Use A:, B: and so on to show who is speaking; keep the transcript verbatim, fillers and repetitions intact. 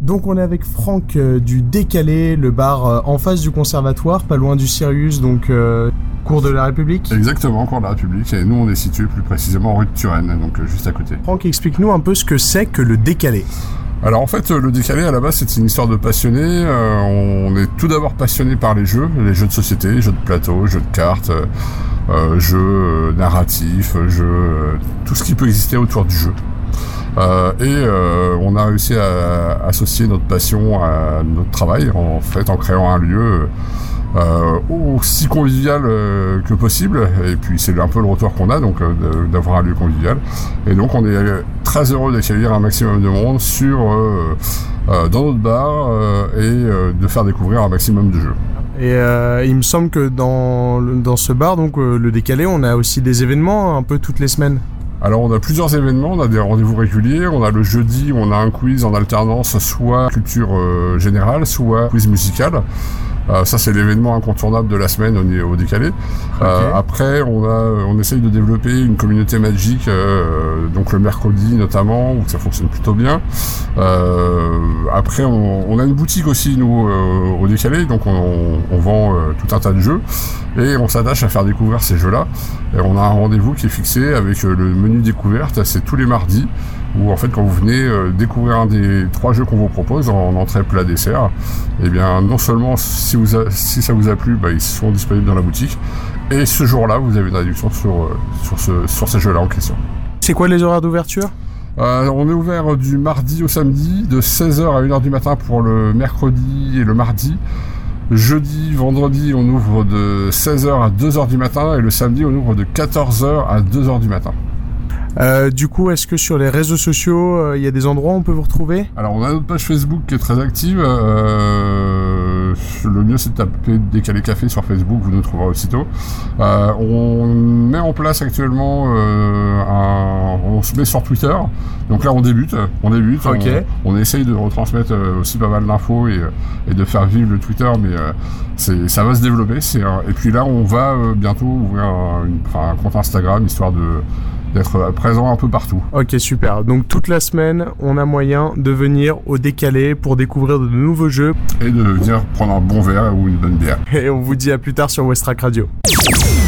A: Donc on est avec Franck euh, du Décalé, le bar euh, en face du conservatoire, pas loin du Sirius, donc euh, cours de la République.
B: Exactement, cours de la République, et nous on est situé plus précisément rue de Turenne, donc euh, juste à côté.
A: Franck, explique-nous un peu ce que c'est que le Décalé.
B: Alors en fait, le Décalé à la base c'est une histoire de passionnés. Euh, on est tout d'abord passionné par les jeux, les jeux de société, jeux de plateau, jeux de cartes, euh, euh, jeux euh, narratifs, jeux, euh, tout ce qui peut exister autour du jeu. Euh, et euh, on a réussi à, à associer notre passion à notre travail, en fait, en créant un lieu euh, aussi convivial euh, que possible. Et puis c'est un peu le retour qu'on a, donc euh, d'avoir un lieu convivial. Et donc on est très heureux d'accueillir un maximum de monde sur euh, euh, dans notre bar euh, et euh, de faire découvrir un maximum de jeux.
A: Et euh, il me semble que dans, dans ce bar, donc euh, le Décalé, on a aussi des événements un peu toutes les semaines.
B: Alors on a plusieurs événements, on a des rendez-vous réguliers, on a le jeudi où on a un quiz en alternance, soit culture euh, générale, soit quiz musical. Euh, ça c'est l'événement incontournable de la semaine au, au Décalé. Okay. Euh, après on a, on essaye de développer une communauté Magic, euh, donc le mercredi notamment, où ça fonctionne plutôt bien. Euh, après on, on a une boutique aussi nous euh, au Décalé, donc on, on vend euh, tout un tas de jeux et on s'attache à faire découvrir ces jeux-là. Et on a un rendez-vous qui est fixé avec euh, le menu découverte, c'est tous les mardis, où en fait quand vous venez euh, découvrir un des trois jeux qu'on vous propose en, en entrée, plat, dessert, et bien non seulement si, vous a, si ça vous a plu, bah, ils sont disponibles dans la boutique, et ce jour-là vous avez une réduction sur, euh, sur, ce, sur ces jeux-là en question.
A: C'est quoi les horaires d'ouverture ?
B: Euh, on est ouvert du mardi au samedi, de seize heures à une heure du matin pour le mercredi et le mardi. Jeudi, vendredi, on ouvre de seize heures à deux heures du matin, et le samedi, on ouvre de quatorze heures à deux heures du matin.
A: Euh, du coup, est-ce que sur les réseaux sociaux, il euh, y a des endroits où on peut vous retrouver ?
B: Alors, on a notre page Facebook qui est très active. Euh, le mieux, c'est de taper Décalé Café sur Facebook, vous nous trouverez aussitôt. Euh, on met en place actuellement, euh, un, on se met sur Twitter. Donc là, on débute, on débute.
A: Okay.
B: On, on essaye de retransmettre aussi pas mal d'infos et, et de faire vivre le Twitter, mais euh, c'est, ça va se développer. C'est, et puis là, on va euh, bientôt ouvrir un, une, enfin, un compte Instagram, histoire de d'être présent un peu partout.
A: Ok, super. Donc toute la semaine, on a moyen de venir au Décalé pour découvrir de nouveaux jeux.
B: Et de venir prendre un bon verre ou une bonne bière.
A: Et on vous dit à plus tard sur Westrack Radio.